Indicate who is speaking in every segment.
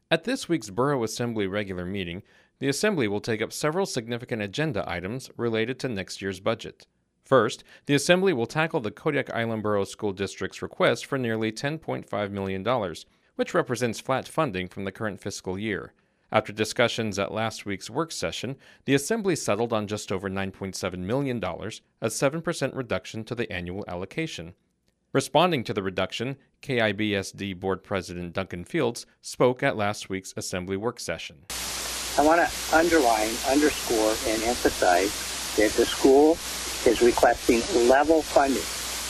Speaker 1: At this week's Borough Assembly regular meeting, the Assembly will take up several significant agenda items related to next year's budget. First, the Assembly will tackle the Kodiak Island Borough School District's request for nearly $10.5 million, which represents flat funding from the current fiscal year. After discussions at last week's work session, the Assembly settled on just over $9.7 million, a 7% reduction to the annual allocation. Responding to the reduction, KIBSD Board President Duncan Fields spoke at last week's Assembly work session.
Speaker 2: I want to underline, underscore, and emphasize that the school is requesting level funding.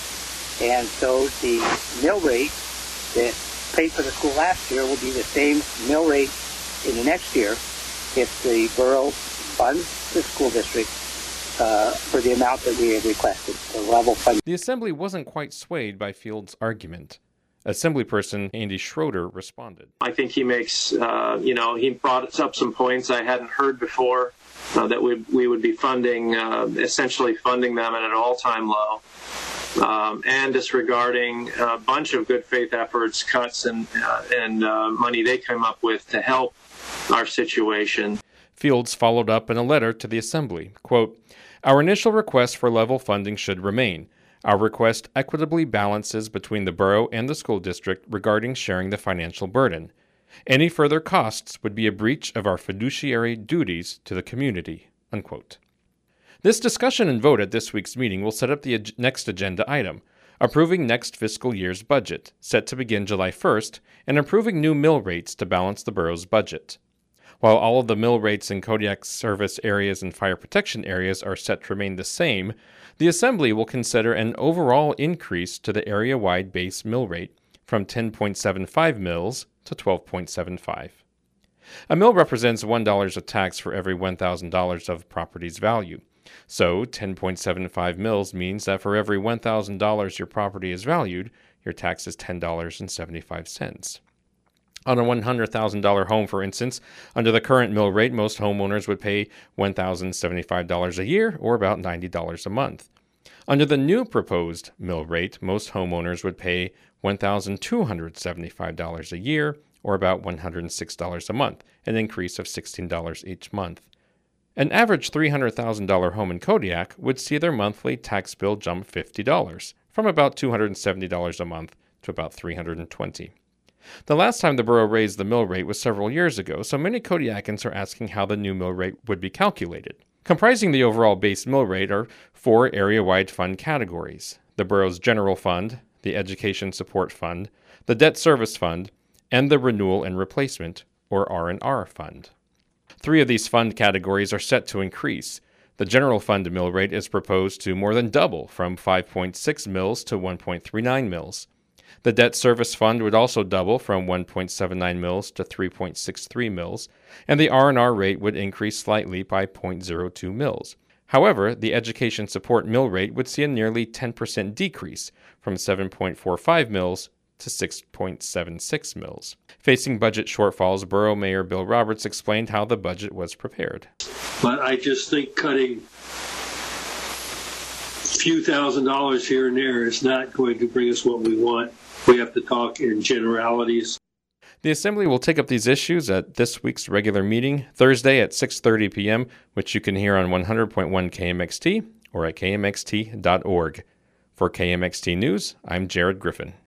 Speaker 2: And so the mill rate that paid for the school last year will be the same mill rate in the next year if the borough funds the school district for the amount that we have requested, the level funding.
Speaker 1: The Assembly wasn't quite swayed by Fields' argument. Assemblyperson Andy Schroeder responded.
Speaker 3: I think he makes, he brought up some points I hadn't heard before, that we would be funding, essentially funding them at an all-time low, and disregarding a bunch of good faith efforts, cuts, and money they came up with to help our situation.
Speaker 1: Fields followed up in a letter to the Assembly, quote, "Our initial request for level funding should remain. Our request equitably balances between the borough and the school district regarding sharing the financial burden. Any further costs would be a breach of our fiduciary duties to the community," unquote. This discussion and vote at this week's meeting will set up the next agenda item, approving next fiscal year's budget, set to begin July 1st, and approving new mill rates to balance the borough's budget. While all of the mill rates in Kodiak's service areas and fire protection areas are set to remain the same, the Assembly will consider an overall increase to the area-wide base mill rate from 10.75 mils to 12.75. A mill represents $1 of tax for every $1,000 of property's value. So 10.75 mils means that for every $1,000 your property is valued, your tax is $10.75. On a $100,000 home, for instance, under the current mill rate, most homeowners would pay $1,075 a year, or about $90 a month. Under the new proposed mill rate, most homeowners would pay $1,275 a year, or about $106 a month, an increase of $16 each month. An average $300,000 home in Kodiak would see their monthly tax bill jump $50, from about $270 a month to about $320. The last time the borough raised the mill rate was several years ago, so many Kodiakans are asking how the new mill rate would be calculated. Comprising the overall base mill rate are 4 area-wide fund categories: the borough's general fund, the education support fund, the debt service fund, and the renewal and replacement, or R&R fund. 3 of these fund categories are set to increase. The general fund mill rate is proposed to more than double, from 5.6 mils to 1.39 mils. The debt service fund would also double from 1.79 mils to 3.63 mils, and the R&R rate would increase slightly by 0.02 mils. However, the education support mill rate would see a nearly 10% decrease, from 7.45 mils to 6.76 mils. Facing budget shortfalls, Borough Mayor Bill Roberts explained how the budget was prepared.
Speaker 4: But I just think cutting a few $1,000s here and there is not going to bring us what we want. We have to talk in generalities.
Speaker 1: The Assembly will take up these issues at this week's regular meeting, Thursday at 6:30 p.m., which you can hear on 100.1 KMXT or at kmxt.org. For KMXT News, I'm Jared Griffin.